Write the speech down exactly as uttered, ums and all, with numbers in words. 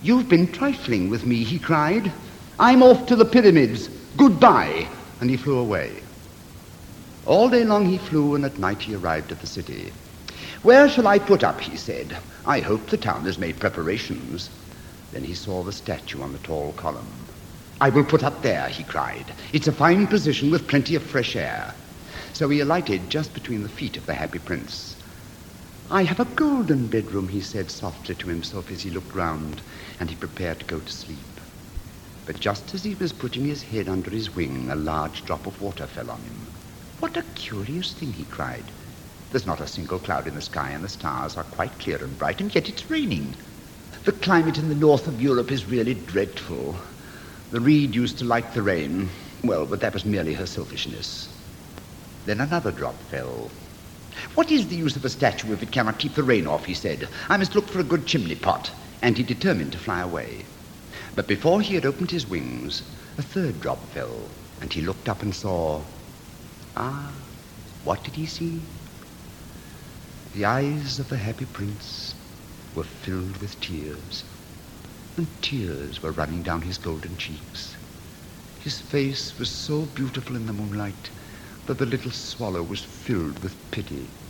"You've been trifling with me," he cried. "I'm off to the pyramids. Goodbye." And he flew away. All day long he flew, and at night he arrived at the city. "Where shall I put up?" he said. "I hope the town has made preparations." Then he saw the statue on the tall column. "I will put up there," he cried. "It's a fine position with plenty of fresh air." So he alighted just between the feet of the happy prince. "I have a golden bedroom," he said softly to himself as he looked round, and he prepared to go to sleep. But just as he was putting his head under his wing, a large drop of water fell on him. "What a curious thing," he cried. "There's not a single cloud in the sky, and the stars are quite clear and bright, and yet it's raining. The climate in the north of Europe is really dreadful. The reed used to like the rain. Well, but that was merely her selfishness." Then another drop fell. "What is the use of a statue if it cannot keep the rain off?" he said. "I must look for a good chimney pot." And he determined to fly away. But before he had opened his wings, a third drop fell, and he looked up and saw... Ah, what did he see? The eyes of the happy prince were filled with tears, and tears were running down his golden cheeks. His face was so beautiful in the moonlight that the little swallow was filled with pity.